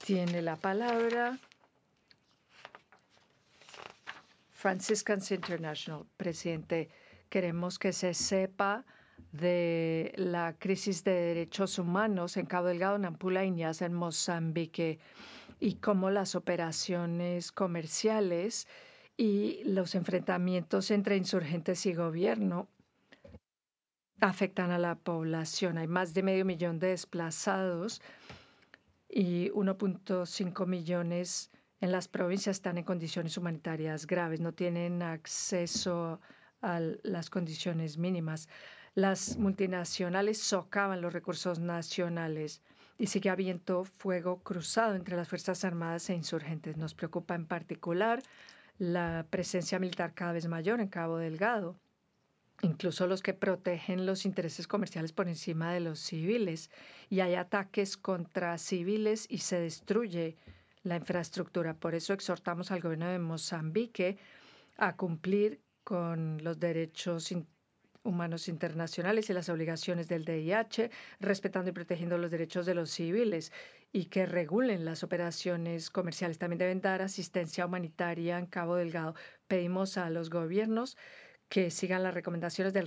Tiene la palabra Franciscans International. Presidente, queremos que se sepa de la crisis de derechos humanos en Cabo Delgado, Nampula, Iñas, en Mozambique, y cómo las operaciones comerciales y los enfrentamientos entre insurgentes y gobierno afectan a la población. Hay más de medio millón de desplazados y 1.5 millones en las provincias están en condiciones humanitarias graves, no tienen acceso a las condiciones mínimas. Las multinacionales socavan los recursos nacionales y sigue habiendo fuego cruzado entre las Fuerzas Armadas e insurgentes. Nos preocupa en particular la presencia militar cada vez mayor en Cabo Delgado, incluso los que protegen los intereses comerciales por encima de los civiles, y hay ataques contra civiles y se destruye la infraestructura. Por eso exhortamos al gobierno de Mozambique a cumplir con los derechos humanos internacionales y las obligaciones del DIH, respetando y protegiendo los derechos de los civiles y que regulen las operaciones comerciales. También deben dar asistencia humanitaria en Cabo Delgado. Pedimos a los gobiernos que sigan las recomendaciones del